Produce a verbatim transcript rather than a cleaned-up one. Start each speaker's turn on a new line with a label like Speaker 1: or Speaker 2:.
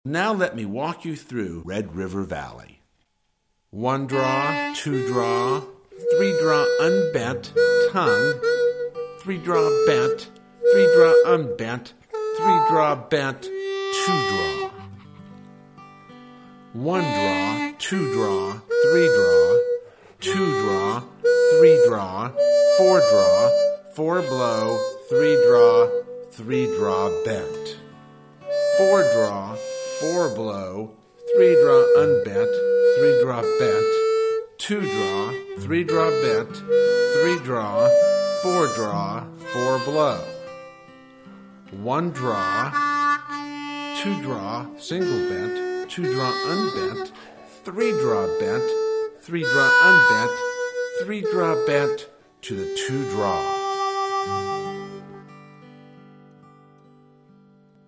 Speaker 1: Now let me walk you through Red River Valley. One draw, two draw, three draw unbent, tongue, three draw bent, three draw unbent, three draw bent, two draw. One draw, two draw, three draw, two draw, three draw, four draw, four blow, three draw, three draw bent. Four draw, four blow, three draw unbent, three draw bent, two draw, three draw bent, three draw, four draw, four blow. One draw, two draw, single bent, two draw unbent, three draw bent, three draw unbent, three draw bent to the two draw.